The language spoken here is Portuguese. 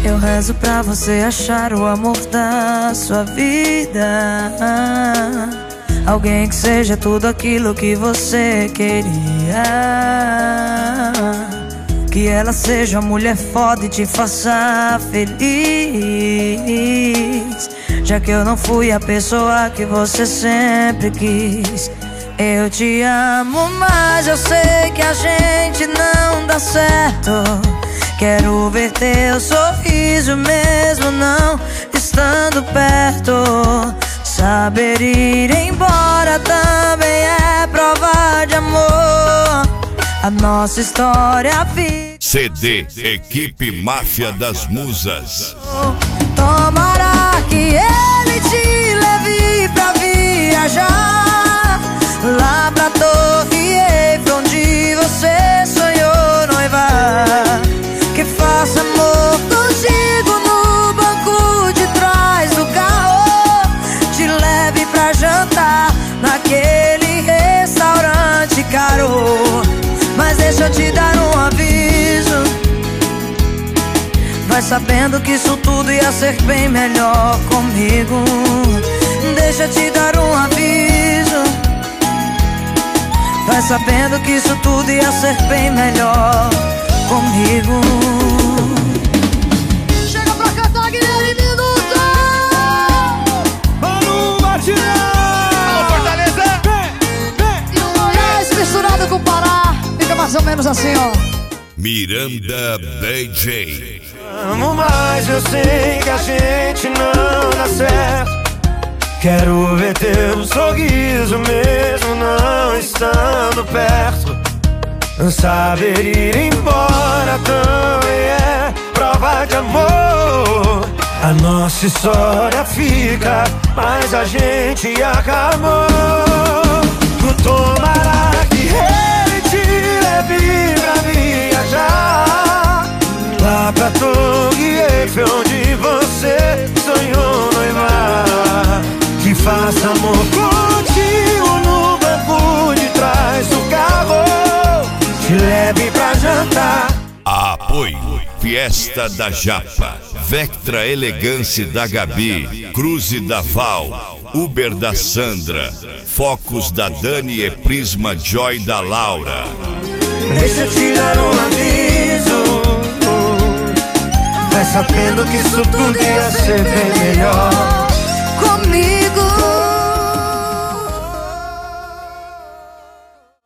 Eu rezo pra você achar o amor da sua vida, alguém que seja tudo aquilo que você queria, que ela seja uma mulher foda e te faça feliz, já que eu não fui a pessoa que você sempre quis. Eu te amo, mas eu sei que a gente não dá certo. Quero ver teu sorriso mesmo não estando perto. Saber ir embora também é prova de amor. A nossa história vive. CD Equipe Máfia das Musas. Tomara que ele te leve pra viajar lá pra Torre Eiffel, onde você sonhou noivar. Que faça amor contigo no banco de trás do carro, te leve pra jantar naquele restaurante caro. Mas deixa eu te dar um aviso, vai sabendo que isso tudo ia ser bem melhor comigo. Deixa eu te dar um aviso, vai sabendo que isso tudo ia ser bem melhor comigo. Chega pra cantar, Guilherme Minuto! Mano Martinão! Alô, Fortaleza! E o Goiás misturado com o Pará, fica mais ou menos assim, ó. Miranda DJ. Amo, mas eu sei que a gente não dá certo. Quero ver teu sorriso mesmo não estando perto. Saber ir embora também é prova de amor. A nossa história fica, mas a gente acabou. Tomara que ele te leve pra viajar lá pra Torre Eiffel, onde você sonhou noivar. Que faça amor contigo no banco de trás do carro, te leve pra jantar. Apoio Fiesta da Japa, Vectra Elegance da Gabi, Cruze da Val, Uber da Sandra, Focus da Dani e Prisma Joy da Laura. Deixa eu te dar um aviso, vai sabendo que isso tudo ia ser bem melhor